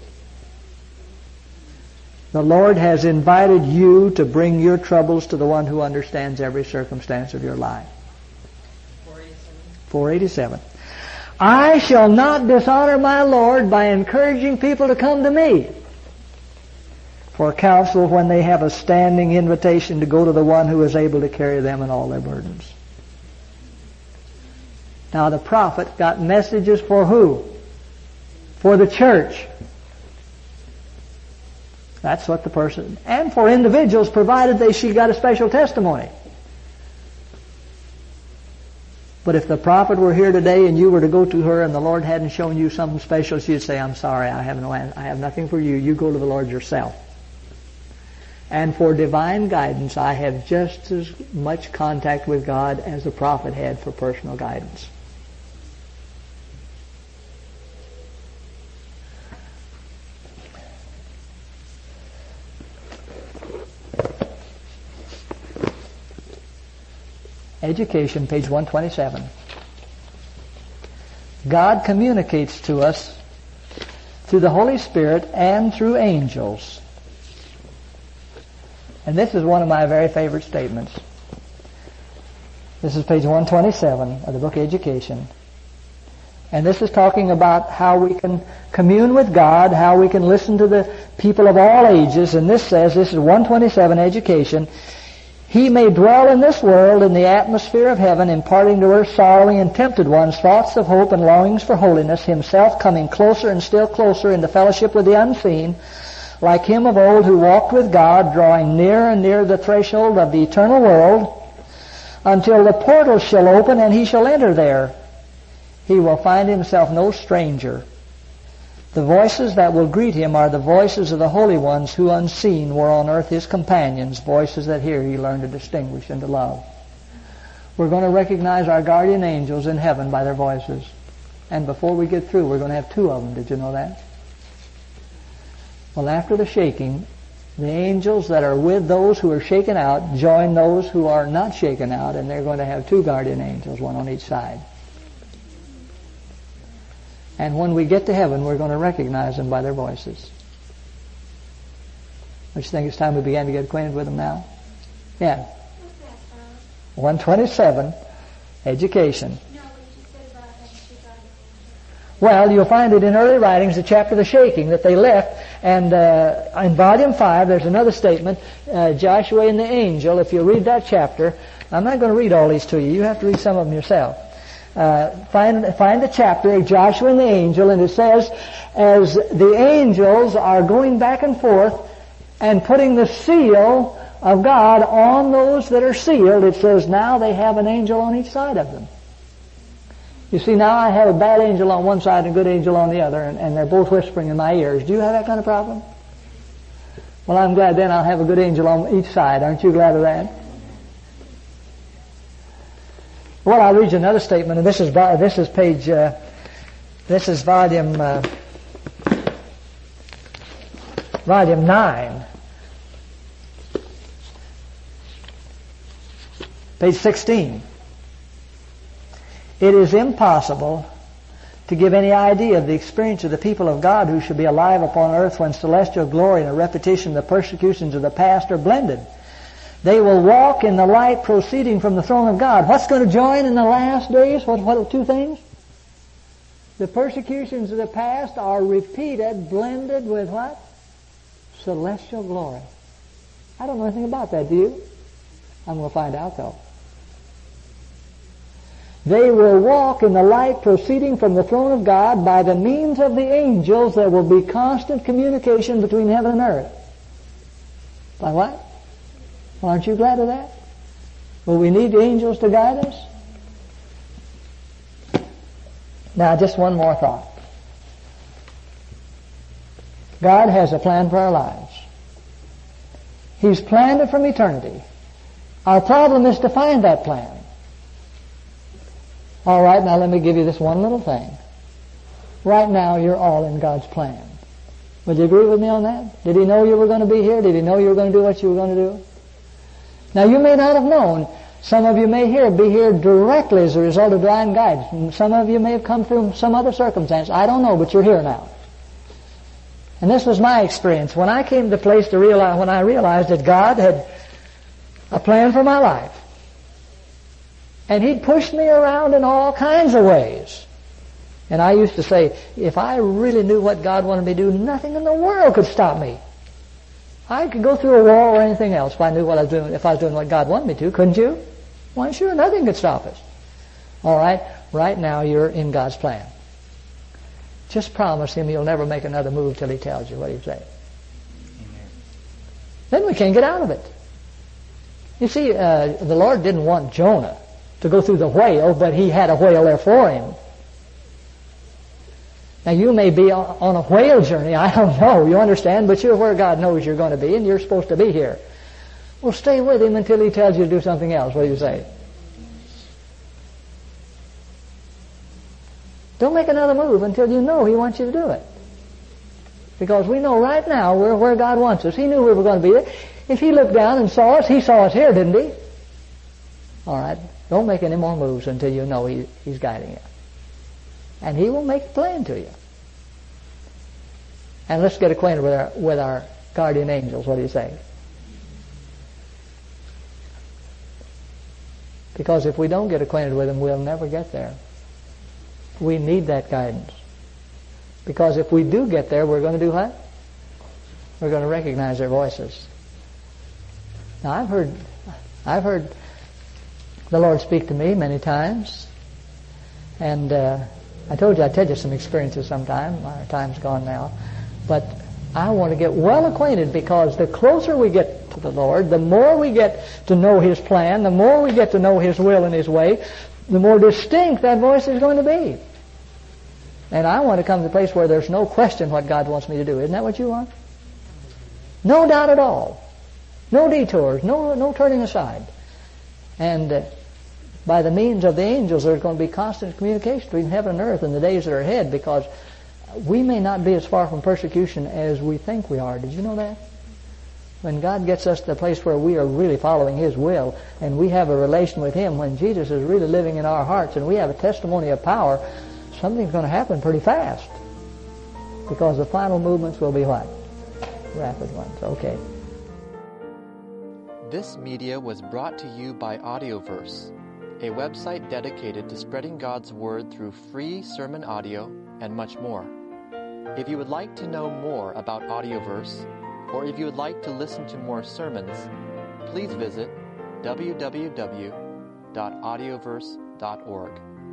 The Lord has invited you to bring your troubles to the one who understands every circumstance of your life. four eighty-seven. I shall not dishonor my Lord by encouraging people to come to me for counsel when they have a standing invitation to go to the one who is able to carry them and all their burdens. Now the prophet got messages for who? For the church. That's what the person, and for individuals, provided they she got a special testimony. But if the prophet were here today and you were to go to her and the Lord hadn't shown you something special, she'd say, I'm sorry, I have no, I have nothing for you. You go to the Lord yourself. And for divine guidance, I have just as much contact with God as the prophet had for personal guidance. Education, page one twenty-seven. God communicates to us through the Holy Spirit and through angels. And this is one of my very favorite statements. This is page one twenty-seven of the book Education. And this is talking about how we can commune with God, how we can listen to the people of all ages. And this says, this is one twenty-seven, Education. He may dwell in this world in the atmosphere of heaven, imparting to earth's sorrowing and tempted ones thoughts of hope and longings for holiness, himself coming closer and still closer into fellowship with the unseen, like him of old who walked with God, drawing near and near the threshold of the eternal world, until the portal shall open and he shall enter there. He will find himself no stranger. The voices that will greet him are the voices of the holy ones who unseen were on earth his companions, voices that here he learned to distinguish and to love. we're going to recognize our guardian angels in heaven by their voices. And before we get through, we're going to have two of them. Did you know that? Well, after the shaking, the angels that are with those who are shaken out join those who are not shaken out, and they're going to have two guardian angels, one on each side. And when we get to heaven, we're going to recognize them by their voices. Don't you think it's time we began to get acquainted with them now? Yeah. one twenty-seven, education. Well, you'll find it in early writings, the chapter of the shaking, that they left. And uh, in volume five, there's another statement, uh, Joshua and the angel. If you read that chapter, I'm not going to read all these to you. You have to read some of them yourself. Uh, find, find the chapter, Joshua and the angel, and it says, as the angels are going back and forth and putting the seal of God on those that are sealed, it says now they have an angel on each side of them. You see, now I have a bad angel on one side and a good angel on the other, and, and they're both whispering in my ears. Do you have that kind of problem? Well, I'm glad then I'll have a good angel on each side. Aren't you glad of that? Well, I'll read you another statement, and this is this is page, uh, this is volume uh, volume nine, page sixteen. It is impossible to give any idea of the experience of the people of God who should be alive upon earth when celestial glory and a repetition of the persecutions of the past are blended. They will walk in the light proceeding from the throne of God. What's going to join in the last days? What, what are two things? The persecutions of the past are repeated, blended with what? Celestial glory. I don't know anything about that, do you? I'm going to find out, though. They will walk in the light proceeding from the throne of God by the means of the angels. There will be constant communication between heaven and earth. By what? Well, aren't you glad of that? Will we need the angels to guide us? Now, just one more thought. God has a plan for our lives. He's planned it from eternity. Our problem is to find that plan. All right, now let me give you this one little thing. Right now, you're all in God's plan. Would you agree with me on that? Did He know you were going to be here? Did He know you were going to do what you were going to do? Now, you may not have known. Some of you may here be here directly as a result of divine guidance. Some of you may have come through some other circumstance. I don't know, but you're here now. And this was my experience. When I came to the place to realize, when I realized that God had a plan for my life, and He'd pushed me around in all kinds of ways. And I used to say, if I really knew what God wanted me to do, nothing in the world could stop me. I could go through a wall or anything else if I knew what I was doing, if I was doing what God wanted me to, couldn't you? Why, sure, nothing could stop us. All right, right now you're in God's plan. Just promise Him you'll never make another move till He tells you what He said. Then we can't get out of it. You see, uh, the Lord didn't want Jonah to go through the whale, but He had a whale there for him. Now you may be on a whale journey, I don't know, you understand, but you're where God knows you're going to be, and you're supposed to be here. Well, stay with Him until He tells you to do something else. What do you say? Don't make another move until you know He wants you to do it. Because we know right now we're where God wants us. He knew we were going to be there. If He looked down and saw us, He saw us here, didn't He? All right. Don't make any more moves until you know he, He's guiding you. And He will make it plain to you. And let's get acquainted with our, with our guardian angels. What do you say? Because if we don't get acquainted with them, we'll never get there. We need that guidance. Because if we do get there, we're going to do what? We're going to recognize their voices. Now, I've heard, I've heard the Lord speak to me many times, and uh, I told you I'd tell you some experiences sometime. Our time's gone now. But I want to get well acquainted, because the closer we get to the Lord, the more we get to know His plan, the more we get to know His will and His way, the more distinct that voice is going to be. And I want to come to the place where there's no question what God wants me to do. Isn't that what you want? No doubt at all. No detours, no no turning aside. And uh, By the means of the angels, there's going to be constant communication between heaven and earth in the days that are ahead, because we may not be as far from persecution as we think we are. Did you know that? When God gets us to the place where we are really following His will, and we have a relation with Him, when Jesus is really living in our hearts, and we have a testimony of power, something's going to happen pretty fast. Because the final movements will be what? Rapid ones. Okay. This media was brought to you by Audioverse, a website dedicated to spreading God's Word through free sermon audio and much more. If you would like to know more about Audioverse, or if you would like to listen to more sermons, please visit w w w dot audioverse dot org.